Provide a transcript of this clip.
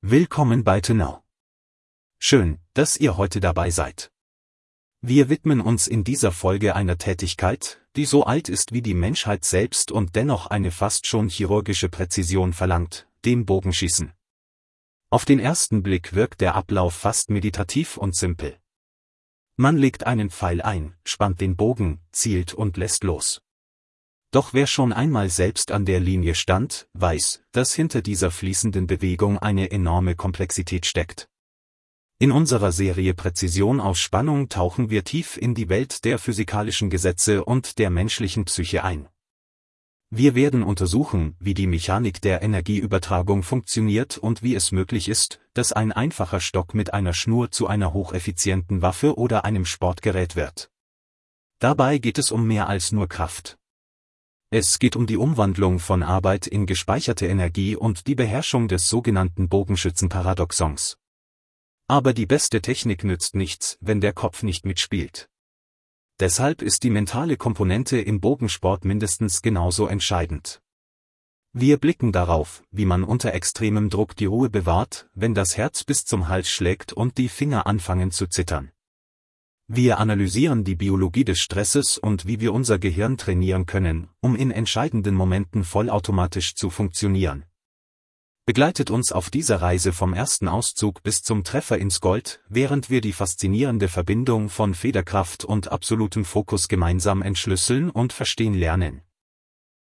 Willkommen bei Tenau. Schön, dass ihr heute dabei seid. Wir widmen uns in dieser Folge einer Tätigkeit, die so alt ist wie die Menschheit selbst und dennoch eine fast schon chirurgische Präzision verlangt, dem Bogenschießen. Auf den ersten Blick wirkt der Ablauf fast meditativ und simpel. Man legt einen Pfeil ein, spannt den Bogen, zielt und lässt los. Doch wer schon einmal selbst an der Linie stand, weiß, dass hinter dieser fließenden Bewegung eine enorme Komplexität steckt. In unserer Serie Präzision auf Spannung tauchen wir tief in die Welt der physikalischen Gesetze und der menschlichen Psyche ein. Wir werden untersuchen, wie die Mechanik der Energieübertragung funktioniert und wie es möglich ist, dass ein einfacher Stock mit einer Schnur zu einer hocheffizienten Waffe oder einem Sportgerät wird. Dabei geht es um mehr als nur Kraft. Es geht um die Umwandlung von Arbeit in gespeicherte Energie und die Beherrschung des sogenannten Bogenschützen-Paradoxons. Aber die beste Technik nützt nichts, wenn der Kopf nicht mitspielt. Deshalb ist die mentale Komponente im Bogensport mindestens genauso entscheidend. Wir blicken darauf, wie man unter extremem Druck die Ruhe bewahrt, wenn das Herz bis zum Hals schlägt und die Finger anfangen zu zittern. Wir analysieren die Biologie des Stresses und wie wir unser Gehirn trainieren können, um in entscheidenden Momenten vollautomatisch zu funktionieren. Begleitet uns auf dieser Reise vom ersten Auszug bis zum Treffer ins Gold, während wir die faszinierende Verbindung von Federkraft und absolutem Fokus gemeinsam entschlüsseln und verstehen lernen.